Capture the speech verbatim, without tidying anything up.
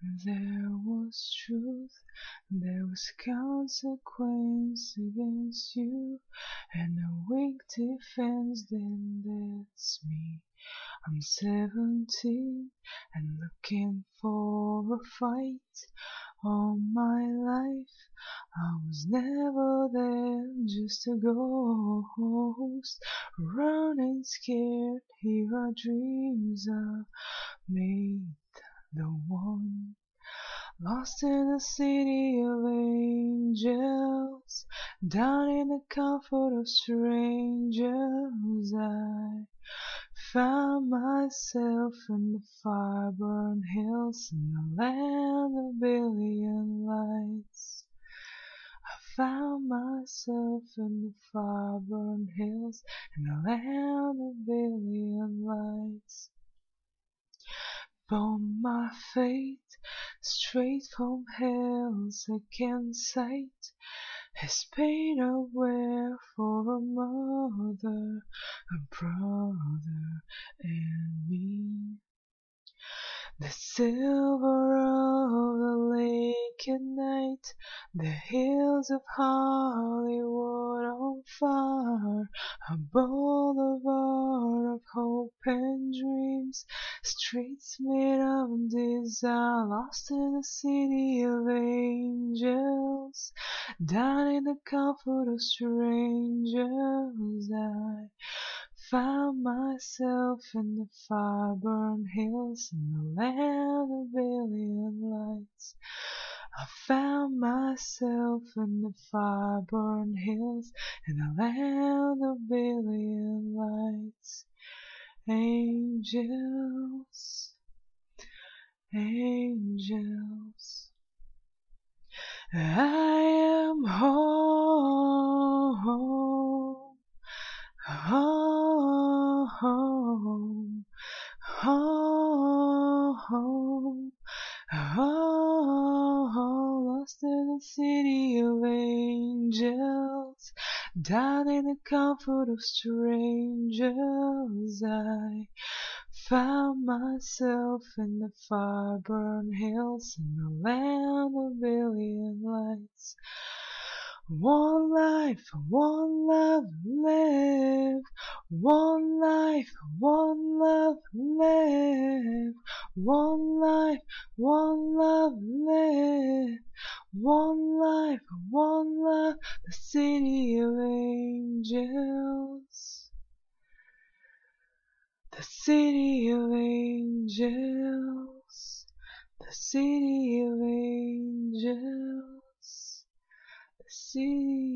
There was truth, there was consequence against you, and a weak defense, then that's me. I'm seventeen and looking for a fight. All my life I was never there, just a ghost, running scared. Here our dreams are made, the one lost in a city of angels, down in the comfort of strangers. I found myself in the fire-burned hills, in the land of billion lights. I found myself in the fire-burned hills, in the land of billion lights. From my fate, straight from hell's second sight, his pain I wear for a mother, a brother, and me. The silver of the lake at night, the hills of Hollywood on fire, a boulevard of hope and dreams, streets made of desire, lost in a city of angels, down in the comfort of strangers. I found myself in the fire-burned hills, in the land of billion lights. I found myself in the fire-burned hills, in the land of billion lights. Angels, angels, I am home. Home, home, home, home, lost in a city of angels, down in the comfort of strangers. I found myself in the fire-burned hills, in the land of billion lights. One life, one love, live. One life, one love, live. One life, one love, live. One life, one love, the city of angels. The city of angels. The city of angels. The city